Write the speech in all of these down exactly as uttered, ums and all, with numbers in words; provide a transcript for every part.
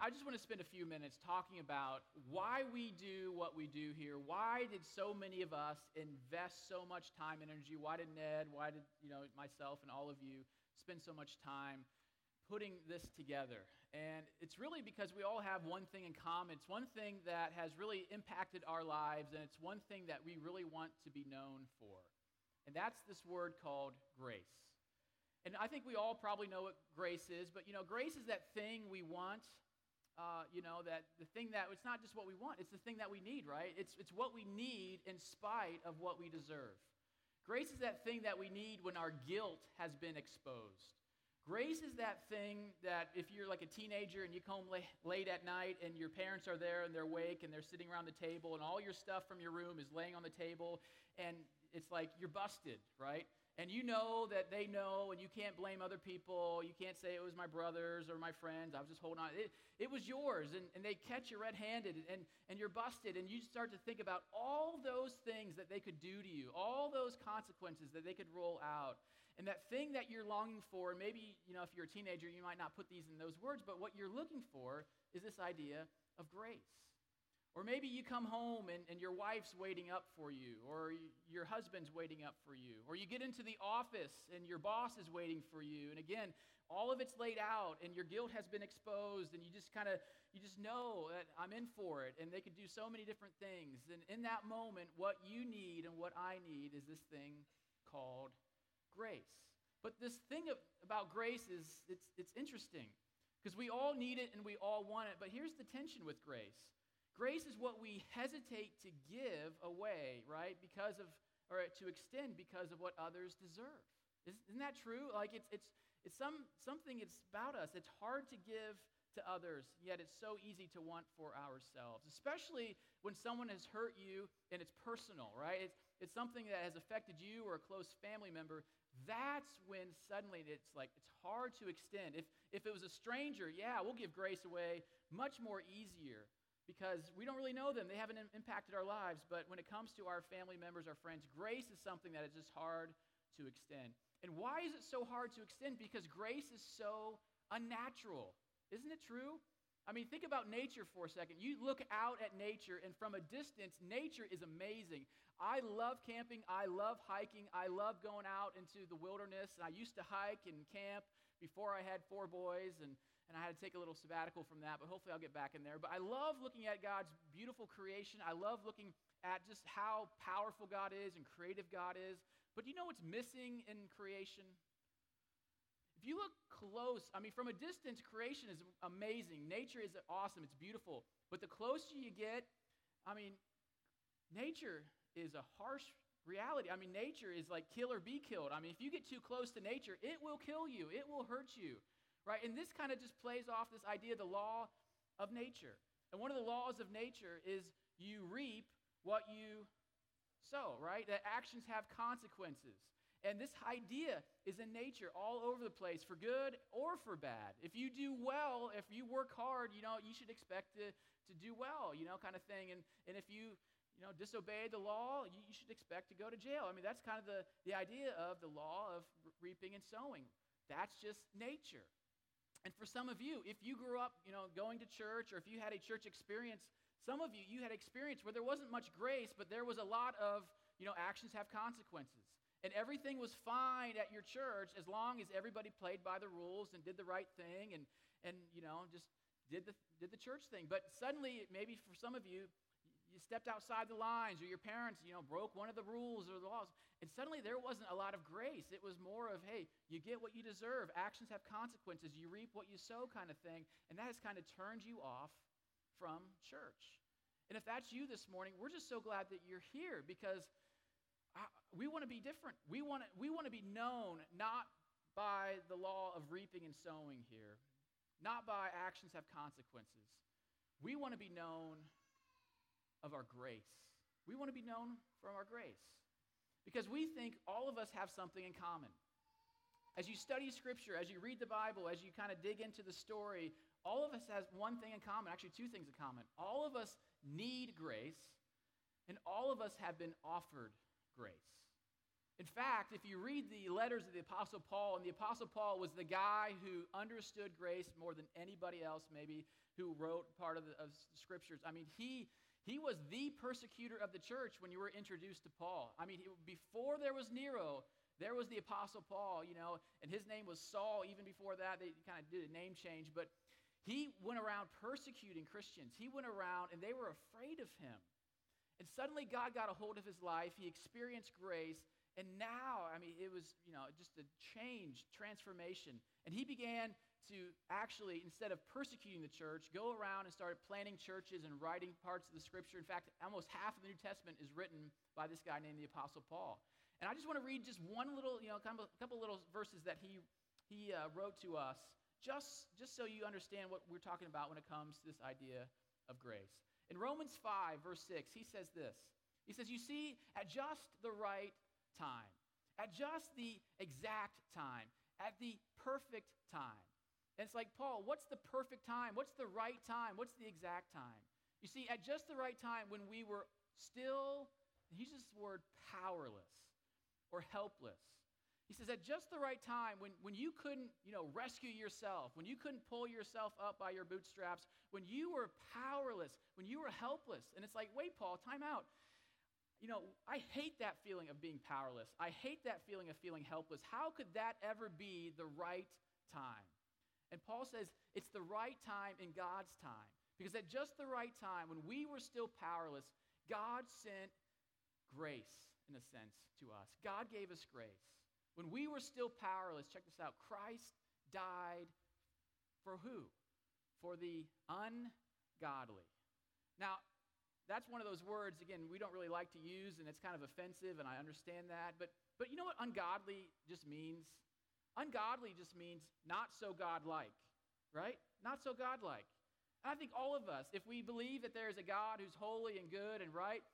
I just want to spend a few minutes talking about why we do what we do here. Why did so many of us invest so much time and energy? Why did Ned, why did, you know, myself and all of you spend so much time putting this together? And it's really because we all have one thing in common. It's one thing that has really impacted our lives, and it's one thing that we really want to be known for. And that's this word called grace. And I think we all probably know what grace is, but, you know, grace is that thing we want, uh, you know, that the thing that, it's not just what we want, it's the thing that we need, right? It's, it's what we need in spite of what we deserve. Grace is that thing that we need when our guilt has been exposed. Grace is that thing that if you're like a teenager and you come home late at night and your parents are there and they're awake and they're sitting around the table and all your stuff from your room is laying on the table and it's like you're busted, right? And you know that they know, and you can't blame other people. You can't say it was my brothers or my friends. I was just holding on. It, it was yours, and, and they catch you red-handed, and, and you're busted, and you start to think about all those things that they could do to you, all those consequences that they could roll out, and that thing that you're longing for, and maybe, you know, if you're a teenager, you might not put these in those words, but what you're looking for is this idea of grace. Or maybe you come home and, and your wife's waiting up for you, or y- your husband's waiting up for you, or you get into the office and your boss is waiting for you, and again, all of it's laid out and your guilt has been exposed, and you just kind of, you just know that I'm in for it, and they could do so many different things, and in that moment, what you need and what I need is this thing called grace. But this thing of, about grace is, it's, it's interesting, because we all need it and we all want it, but here's the tension with grace. Grace is what we hesitate to give away, right? Because of, or to extend because of what others deserve. Isn't that true? Like it's it's it's some something. It's about us. It's hard to give to others, yet it's so easy to want for ourselves. Especially when someone has hurt you and it's personal, right? It's it's something that has affected you or a close family member. That's when suddenly it's like it's hard to extend. If if it was a stranger, yeah, we'll give grace away much more easier, because we don't really know them. They haven't impacted our lives. But when it comes to our family members, our friends, grace is something that is just hard to extend. And why is it so hard to extend? Because grace is so unnatural. Isn't it true? I mean, think about nature for a second. You look out at nature, and from a distance, nature is amazing. I love camping. I love hiking. I love going out into the wilderness. I used to hike and camp before I had four boys, and And I had to take a little sabbatical from that, but hopefully I'll get back in there. But I love looking at God's beautiful creation. I love looking at just how powerful God is and creative God is. But you know what's missing in creation? If you look close, I mean, from a distance, creation is amazing. Nature is awesome. It's beautiful. But the closer you get, I mean, nature is a harsh reality. I mean, nature is like kill or be killed. I mean, if you get too close to nature, it will kill you. It will hurt you. Right? And this kind of just plays off this idea of the law of nature. And one of the laws of nature is you reap what you sow, right? That actions have consequences. And this idea is in nature all over the place, for good or for bad. If you do well, if you work hard, you know, you should expect to, to do well, you know, kind of thing. And, and if you, you know, disobey the law, you, you should expect to go to jail. I mean, that's kind of the, the idea of the law of reaping and sowing. That's just nature. And for some of you, if you grew up, you know, going to church, or if you had a church experience, some of you, you had experience where there wasn't much grace, but there was a lot of, you know, actions have consequences. And everything was fine at your church as long as everybody played by the rules and did the right thing and, and you know, just did the, did the church thing. But suddenly, maybe for some of you, you stepped outside the lines, or your parents, you know, broke one of the rules or the laws, and suddenly there wasn't a lot of grace. It was more of, hey, you get what you deserve. Actions have consequences. You reap what you sow kind of thing, and that has kind of turned you off from church. And if that's you this morning, we're just so glad that you're here, because I, we want to be different. We want to, we want to be known not by the law of reaping and sowing here, not by actions have consequences. We want to be known of our grace. We want to be known for our grace, because we think all of us have something in common. As you study Scripture, as you read the Bible, as you kind of dig into the story, all of us has one thing in common, actually two things in common. All of us need grace, and all of us have been offered grace. In fact, if you read the letters of the Apostle Paul, and the Apostle Paul was the guy who understood grace more than anybody else maybe who wrote part of the of scriptures. I mean, he, he was the persecutor of the church when you were introduced to Paul. I mean, he, before there was Nero, there was the Apostle Paul, you know, and his name was Saul. Even before that, they kind of did a name change, but he went around persecuting Christians. He went around, and they were afraid of him. And suddenly God got a hold of his life. He experienced grace. And now, I mean, it was, you know, just a change, transformation. And he began to actually, instead of persecuting the church, go around and started planting churches and writing parts of the scripture. In fact, almost half of the New Testament is written by this guy named the Apostle Paul. And I just want to read just one little, you know, kind of a couple little verses that he he uh, wrote to us, just, just so you understand what we're talking about when it comes to this idea of grace. In Romans five, verse six, he says this. He says, you see, at just the right time, at just the exact time, at the perfect time. And it's like, Paul, what's the perfect time? What's the right time? What's the exact time? You see, at just the right time when we were still, he uses the word powerless or helpless. He says, at just the right time when, when you couldn't, you know, rescue yourself, when you couldn't pull yourself up by your bootstraps, when you were powerless, when you were helpless. And it's like, wait, Paul, time out. You know, I hate that feeling of being powerless. I hate that feeling of feeling helpless. How could that ever be the right time? And Paul says it's the right time in God's time. Because at just the right time, when we were still powerless, God sent grace, in a sense, to us. God gave us grace. When we were still powerless, check this out, Christ died for who? For the ungodly. Now, that's one of those words, again, we don't really like to use, and it's kind of offensive, and I understand that. But, but you know what ungodly just means? Ungodly just means not so godlike, right? Not so godlike. And I think all of us, if we believe that there is a God who's holy and good and right,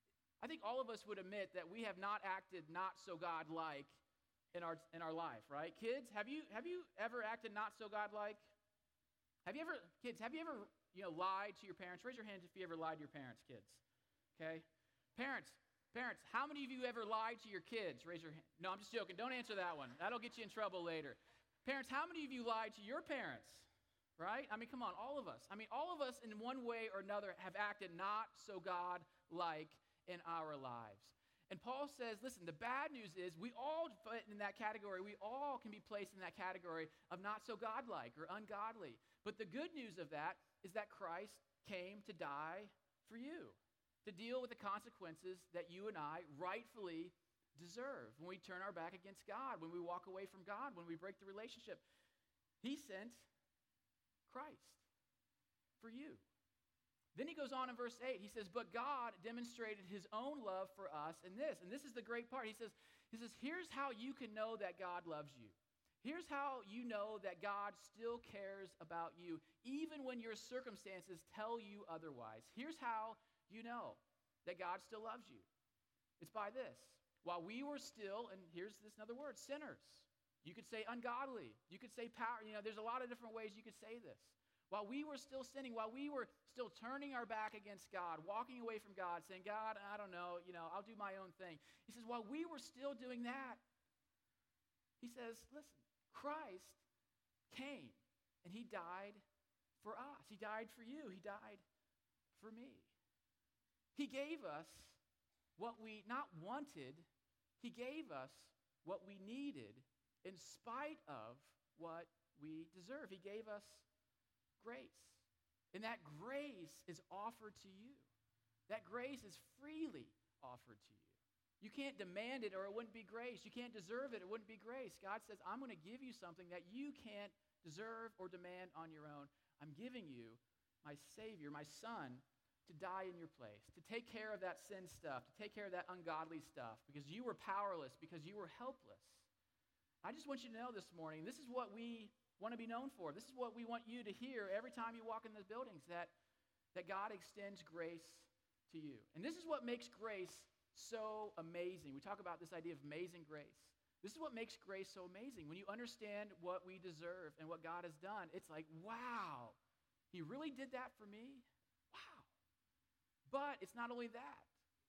I think all of us would admit that we have not acted not so godlike in our in our life, right? Kids, have you have you ever acted not so godlike? Have you ever, kids, have you ever, you know, lied to your parents? Raise your hands if you ever lied to your parents, kids. Okay? Parents, parents, how many of you ever lied to your kids? Raise your hand. No, I'm just joking. Don't answer that one. That'll get you in trouble later. Parents, how many of you lied to your parents? Right? I mean, come on, all of us. I mean, all of us in one way or another have acted not so God-like in our lives. And Paul says, listen, the bad news is we all fit in that category. We all can be placed in that category of not so godlike or ungodly. But the good news of that is that Christ came to die for you, to deal with the consequences that you and I rightfully deserve when we turn our back against God, when we walk away from God, when we break the relationship. He sent Christ for you. Then he goes on in verse eight. He says, but God demonstrated his own love for us in this. And this is the great part. He says, he says, here's how you can know that God loves you. Here's how you know that God still cares about you, even when your circumstances tell you otherwise. Here's how you know that God still loves you. It's by this. While we were still, and here's this another word, sinners. You could say ungodly. You could say power. You know, there's a lot of different ways you could say this. While we were still sinning, while we were still turning our back against God, walking away from God, saying, God, I don't know, you know, I'll do my own thing. He says, while we were still doing that, he says, listen, Christ came and he died for us. He died for you. He died for me. He gave us what we not wanted. He gave us what we needed in spite of what we deserve. He gave us grace. And that grace is offered to you. That grace is freely offered to you. You can't demand it or it wouldn't be grace. You can't deserve it, it wouldn't be grace. God says, I'm going to give you something that you can't deserve or demand on your own. I'm giving you my Savior, my Son, to die in your place, to take care of that sin stuff, to take care of that ungodly stuff, because you were powerless, because you were helpless. I just want you to know this morning, this is what we want to be known for. This is what we want you to hear every time you walk in the buildings, that, that God extends grace to you. And this is what makes grace so amazing. We talk about this idea of amazing grace. This is what makes grace so amazing. When you understand what we deserve and what God has done, it's like, wow, he really did that for me? Wow. But it's not only that.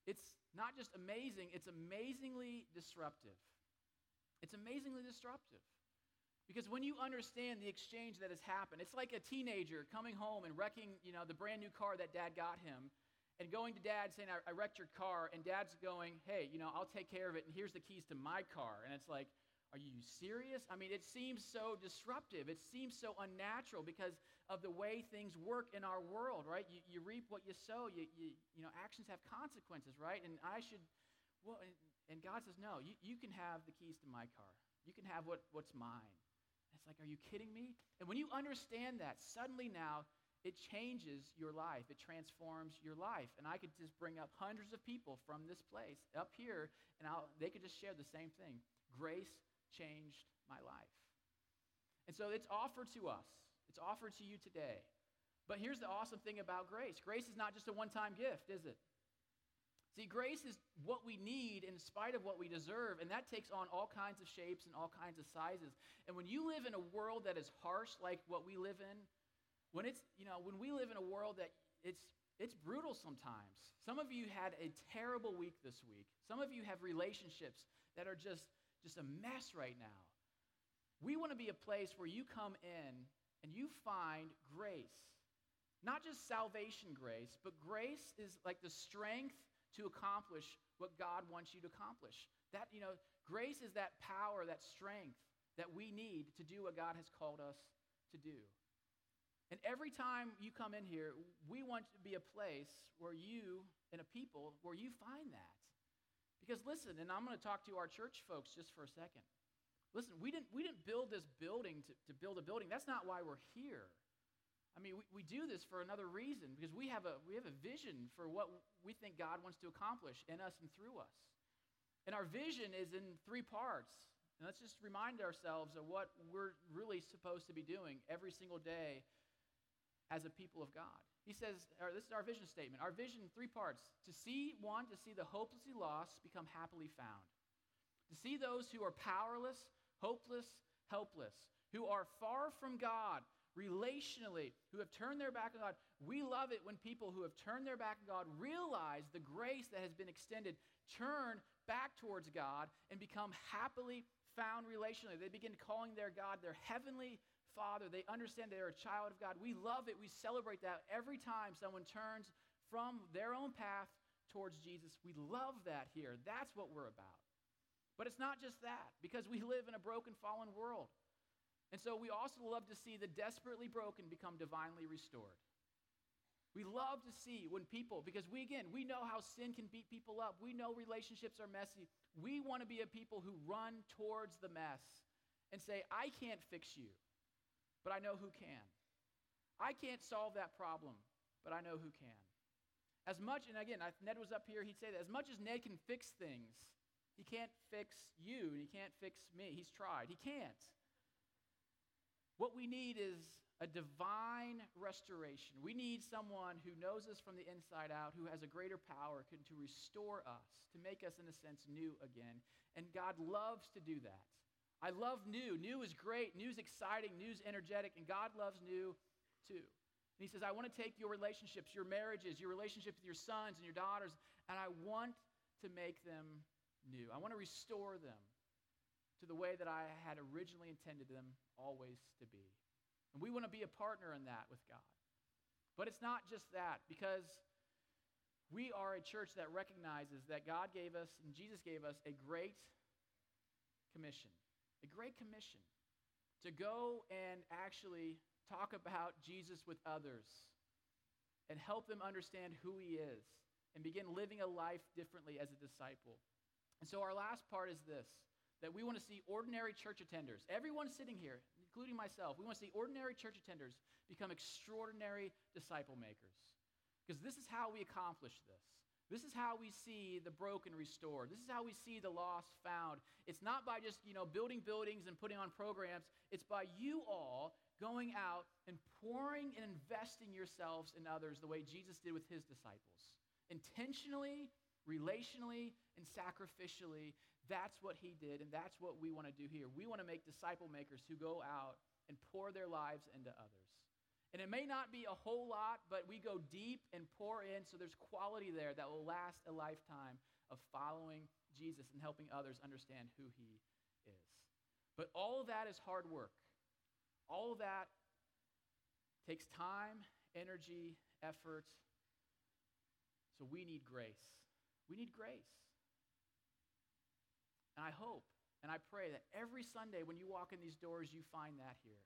it's not just amazing, it's amazingly disruptive. It's amazingly disruptive. Because when you understand the exchange that has happened, it's like a teenager coming home and wrecking, you know, the brand new car that dad got him, and going to dad saying, I, I wrecked your car, and dad's going, hey, you know, I'll take care of it, and here's the keys to my car. And it's like, are you serious? I mean, it seems so disruptive. It seems so unnatural because of the way things work in our world, right? You, you reap what you sow. You, you, you know, actions have consequences, right? And I should, well, and, and God says, no, you, you can have the keys to my car. You can have what, what's mine. And it's like, are you kidding me? And when you understand that, suddenly now, it changes your life. It transforms your life. And I could just bring up hundreds of people from this place up here, and I'll, they could just share the same thing. Grace changed my life. And so it's offered to us. It's offered to you today. But here's the awesome thing about grace. Grace is not just a one-time gift, is it? See, grace is what we need in spite of what we deserve, and that takes on all kinds of shapes and all kinds of sizes. And when you live in a world that is harsh like what we live in, when it's, you know, when we live in a world that it's it's brutal sometimes. Some of you had a terrible week this week. Some of you have relationships that are just just a mess right now. We want to be a place where you come in and you find grace. Not just salvation grace, but grace is like the strength to accomplish what God wants you to accomplish. That, you know, grace is that power, that strength that we need to do what God has called us to do. And every time you come in here, we want to be a place where you and a people where you find that. Because listen, and I'm going to talk to our church folks just for a second. Listen, we didn't we didn't build this building to, to build a building. That's not why we're here. I mean, we, we do this for another reason, because we have a we have a vision for what we think God wants to accomplish in us and through us. And our vision is in three parts. And let's just remind ourselves of what we're really supposed to be doing every single day as a people of God. He says, or this is our vision statement. Our vision, three parts. To see, one, to see the hopelessly lost become happily found. To see those who are powerless, hopeless, helpless, who are far from God relationally, who have turned their back on God. We love it when people who have turned their back on God realize the grace that has been extended, turn back towards God, and become happily found relationally. They begin calling their God their heavenly Father. They understand they're a child of God. We love it. We celebrate that every time someone turns from their own path towards Jesus. We love that here. That's what we're about. But it's not just that, because we live in a broken, fallen world. And so we also love to see the desperately broken become divinely restored. We love to see when people, because we, again, we know how sin can beat people up. We know relationships are messy. We want to be a people who run towards the mess and say, I can't fix you, but I know who can. I can't solve that problem, but I know who can. As much, and again, if Ned was up here, he'd say that, as much as Ned can fix things, he can't fix you, and he can't fix me. He's tried. He can't. What we need is a divine restoration. We need someone who knows us from the inside out, who has a greater power can, to restore us, to make us, in a sense, new again. And God loves to do that. I love new. New is great. New is exciting. New is energetic. And God loves new too. And he says, I want to take your relationships, your marriages, your relationship with your sons and your daughters, and I want to make them new. I want to restore them to the way that I had originally intended them always to be. And we want to be a partner in that with God. But it's not just that, because we are a church that recognizes that God gave us, and Jesus gave us, a great commission. A great commission to go and actually talk about Jesus with others and help them understand who he is and begin living a life differently as a disciple. And so our last part is this, that we want to see ordinary church attenders, everyone sitting here, including myself, we want to see ordinary church attenders become extraordinary disciple makers. Because this is how we accomplish this. This is how we see the broken restored. This is how we see the lost found. It's not by just, you know, building buildings and putting on programs. It's by you all going out and pouring and investing yourselves in others the way Jesus did with his disciples. Intentionally, relationally, and sacrificially. That's what he did, and that's what we want to do here. We want to make disciple makers who go out and pour their lives into others. And it may not be a whole lot, but we go deep and pour in, so there's quality there that will last a lifetime of following Jesus and helping others understand who he is. But all of that is hard work. All of that takes time, energy, effort. So we need grace. We need grace. And I hope and I pray that every Sunday when you walk in these doors, you find that here.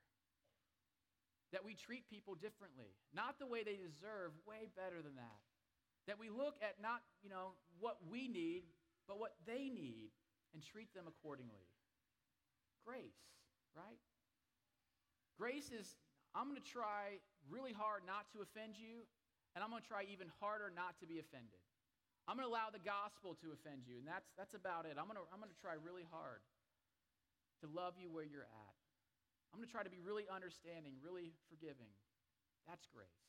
That we treat people differently, not the way they deserve, way better than that. That we look at not, you know, what we need, but what they need and treat them accordingly. Grace, right? Grace is, I'm going to try really hard not to offend you, and I'm going to try even harder not to be offended. I'm going to allow the gospel to offend you, and that's that's about it. I'm going to I'm going to try really hard to love you where you're at. I'm going to try to be really understanding, really forgiving. That's grace.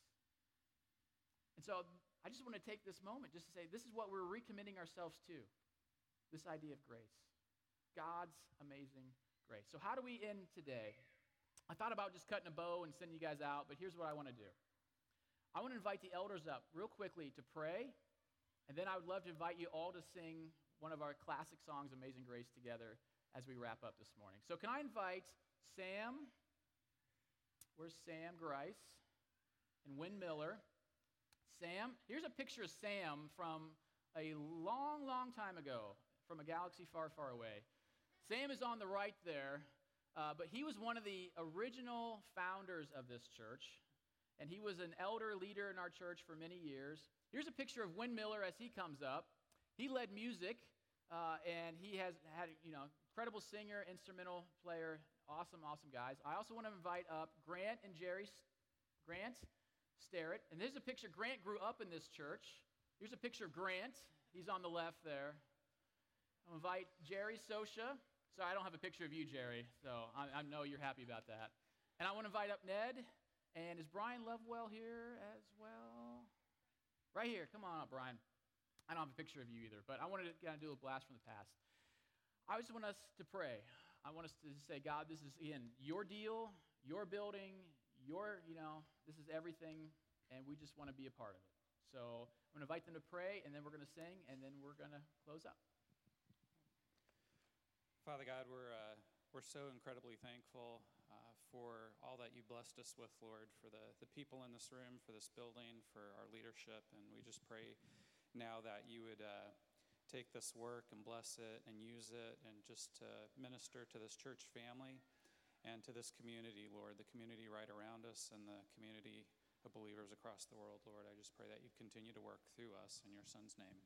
And so I just want to take this moment just to say this is what we're recommitting ourselves to, this idea of grace, God's amazing grace. So how do we end today? I thought about just cutting a bow and sending you guys out, but here's what I want to do. I want to invite the elders up real quickly to pray. And then I would love to invite you all to sing one of our classic songs, Amazing Grace, together as we wrap up this morning. So can I invite Sam, where's Sam Grice, and Wynn Miller. Sam, here's a picture of Sam from a long, long time ago, from a galaxy far, far away. Sam is on the right there, uh, but he was one of the original founders of this church, and he was an elder leader in our church for many years. Here's a picture of Wynn Miller as he comes up. He led music, uh, and he has had, you know, incredible singer, instrumental player, awesome, awesome guys. I also want to invite up Grant and Jerry, Grant Starrett. And there's a picture. Grant grew up in this church. Here's a picture of Grant. He's on the left there. I'll invite Jerry Sosha. Sorry, I don't have a picture of you, Jerry, so I, I know you're happy about that. And I want to invite up Ned. And is Brian Lovewell here as well? Right here. Come on up, Brian. I don't have a picture of you either, but I wanted to kind of do a blast from the past. I just want us to pray. I want us to say, God, this is, again, your deal, your building, your, you know, this is everything, and we just want to be a part of it. So I'm going to invite them to pray, and then we're going to sing, and then we're going to close up. Father God, we're uh, we're so incredibly thankful uh, for all that you blessed us with, Lord, for the, the people in this room, for this building, for our leadership, and we just pray now that you would uh, take this work and bless it and use it and just uh, minister to this church family and to this community, Lord, the community right around us and the community of believers across the world, Lord. I just pray that you continue to work through us in your Son's name.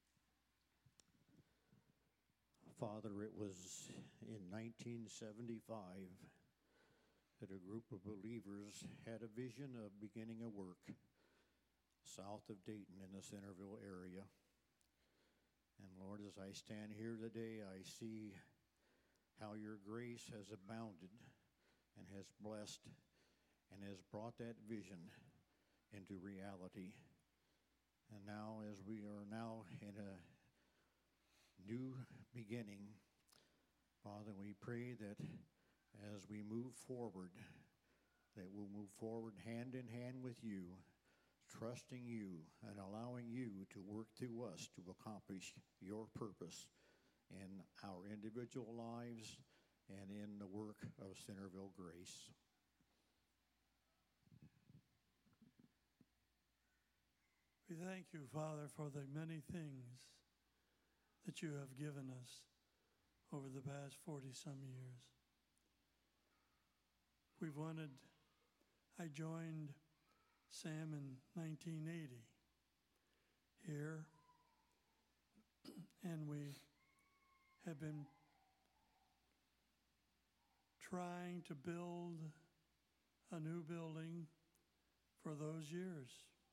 Father, it was in nineteen seventy-five that a group of believers had a vision of beginning a work south of Dayton in the Centerville area. And Lord, as I stand here today, I see how your grace has abounded and has blessed and has brought that vision into reality. And now, as we are now in a new beginning, Father, we pray that as we move forward, that we'll move forward hand in hand with you, trusting you and allowing you to work through us to accomplish your purpose in our individual lives and in the work of Centerville Grace. We thank you, Father, for the many things that you have given us over the past forty-some years. We've wanted, I joined Sam in nineteen eighty here, and we have been trying to build a new building for those years.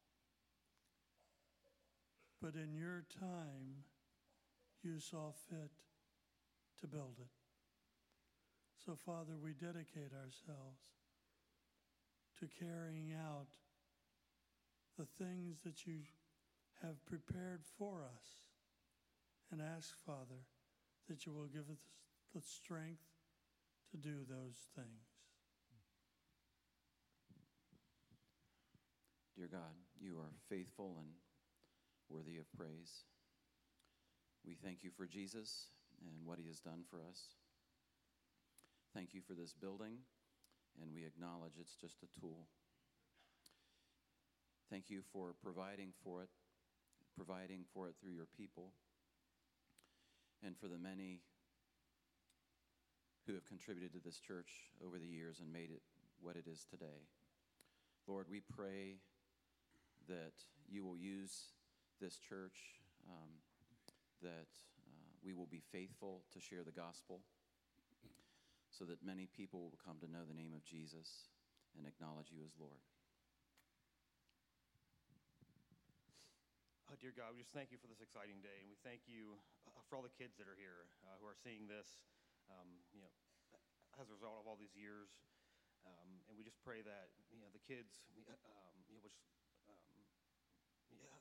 But in your time, you saw fit to build it. So, Father, we dedicate ourselves to carrying out the things that you have prepared for us, and ask, Father, that you will give us the strength to do those things. Dear God, you are faithful and worthy of praise. We thank you for Jesus and what he has done for us. Thank you for this building, and we acknowledge it's just a tool. Thank you for providing for it, providing for it through your people, and for the many who have contributed to this church over the years and made it what it is today. Lord, we pray that you will use this church, um, that uh, we will be faithful to share the gospel so that many people will come to know the name of Jesus and acknowledge you as Lord. Oh, dear God, we just thank you for this exciting day, and we thank you uh, for all the kids that are here uh, who are seeing this, um, you know, as a result of all these years. Um, and we just pray that, you know, the kids, um, you know, which, um, yeah,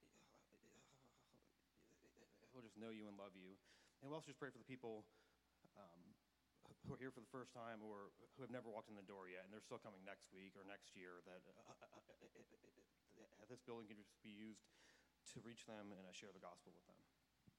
will just know you and love you. And we also just pray for the people um, who are here for the first time or who have never walked in the door yet, and they're still coming next week or next year, that uh, uh, this building can just be used to reach them and uh, share the gospel with them.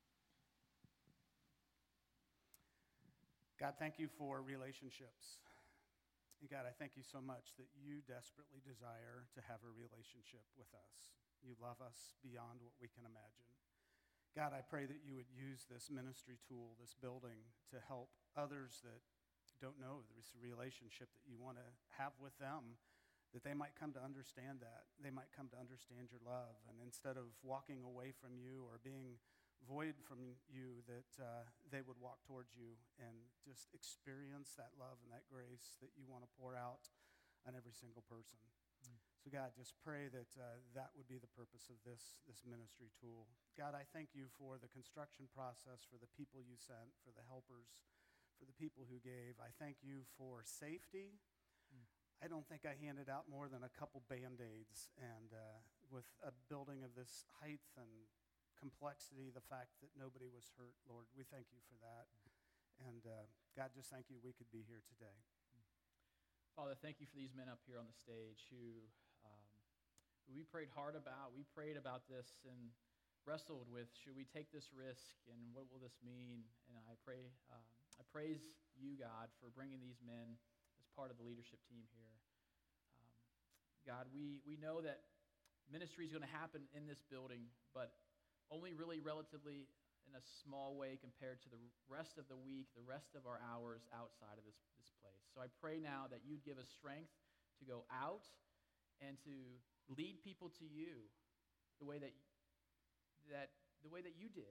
God, thank you for relationships. And God, I thank you so much that you desperately desire to have a relationship with us. You love us beyond what we can imagine. God, I pray that you would use this ministry tool, this building, to help others that don't know this relationship that you want to have with them, that they might come to understand that. They might come to understand your love. And instead of walking away from you or being void from you, that uh, they would walk towards you and just experience that love and that grace that you want to pour out on every single person. Mm. So God, just pray that uh, that would be the purpose of this, this ministry tool. God, I thank you for the construction process, for the people you sent, for the helpers, for the people who gave. I thank you for safety. Mm. I don't think I handed out more than a couple Band-Aids, and uh, with a building of this height and complexity, the fact that nobody was hurt, Lord, we thank you for that. And uh, God, just thank you we could be here today. Father, thank you for these men up here on the stage who, um, who we prayed hard about. We prayed about this and wrestled with, should we take this risk and what will this mean? And I pray, um, I praise you, God, for bringing these men as part of the leadership team here. Um, God, we, we know that ministry is going to happen in this building, but only really relatively in a small way compared to the rest of the week, the rest of our hours outside of this, this place. So I pray now that you'd give us strength to go out and to lead people to you the way that, that, the way that you did,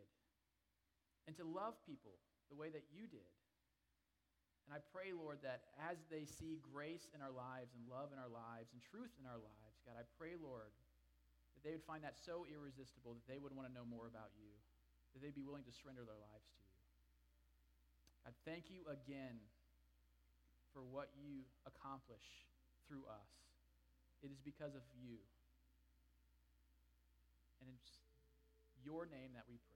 and to love people the way that you did. And I pray, Lord, that as they see grace in our lives and love in our lives and truth in our lives, God, I pray, Lord, that they would find that so irresistible that they would want to know more about you, that they'd be willing to surrender their lives to you. God, thank you again for what you accomplish through us. It is because of you. And it's your name that we pray.